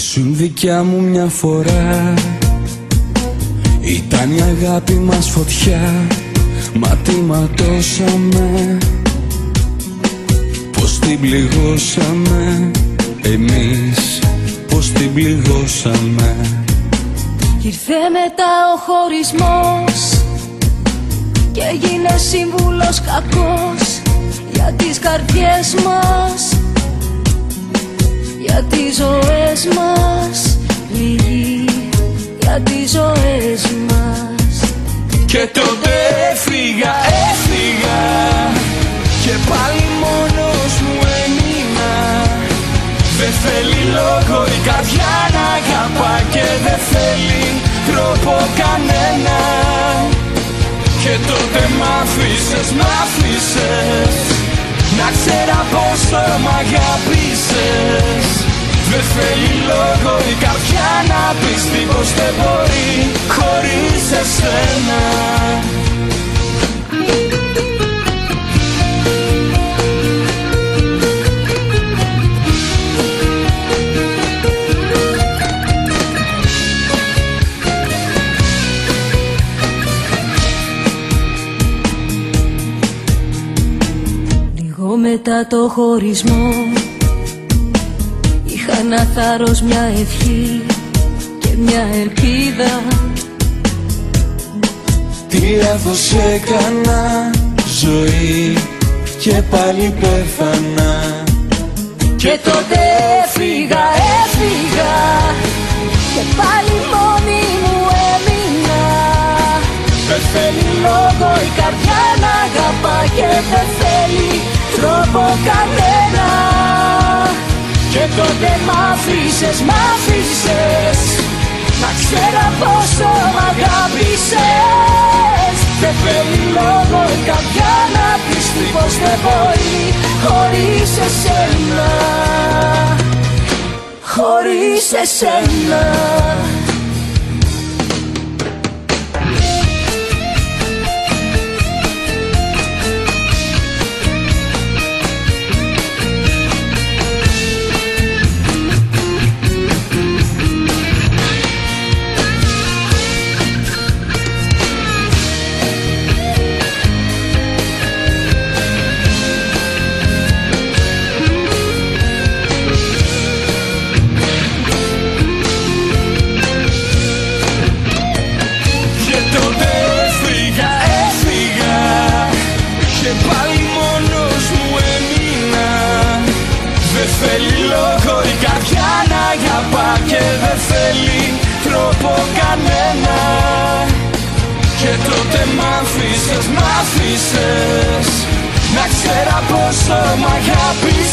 Ήσουν δικιά μου μια φορά, ήταν η αγάπη μας φωτιά. Μα τι ματώσαμε, πως την πληγώσαμε. Εμείς πως την πληγώσαμε. Ήρθε μετά ο χωρισμός και έγινε σύμβουλος κακός για τις καρδιές μας, για τις ζωές μας. Λίγοι για τις ζωές μας. Και τότε έφυγα και πάλι μόνος μου έμεινα. Δεν θέλει λόγο η καρδιά να αγαπά και δεν θέλει τρόπο κανένα. Και τότε μ' άφησες να ξέρα πόσο μ' αγάπησες. Δεν θέλει λόγο η καρδιά να πεις πως δεν μπορεί χωρίς εσένα. Λίγο μετά το χωρισμό είχα ένα θάρρος, μια ευχή και μια ελπίδα. Τι λάθος έκανα, ζωή, και πάλι πέθανα. Και τότε έφυγα και πάλι μόνη μου έμεινα. Δεν θέλει λόγο η καρδιά να αγαπά και δεν θέλει τρόπο κανένα. Και τότε μ' άφησες να ξέρα πόσο μ' αγάπησες. Δεν θέλει λόγο η καρδιά να πιστεί πως δεν μπορεί χωρίς εσένα, χωρίς εσένα. Θέλει λόγο η καρδιά να αγαπά και δεν θέλει τρόπο κανένα. Και τότε μ' άφησες να ξέρα πόσο μ' αγάπησες.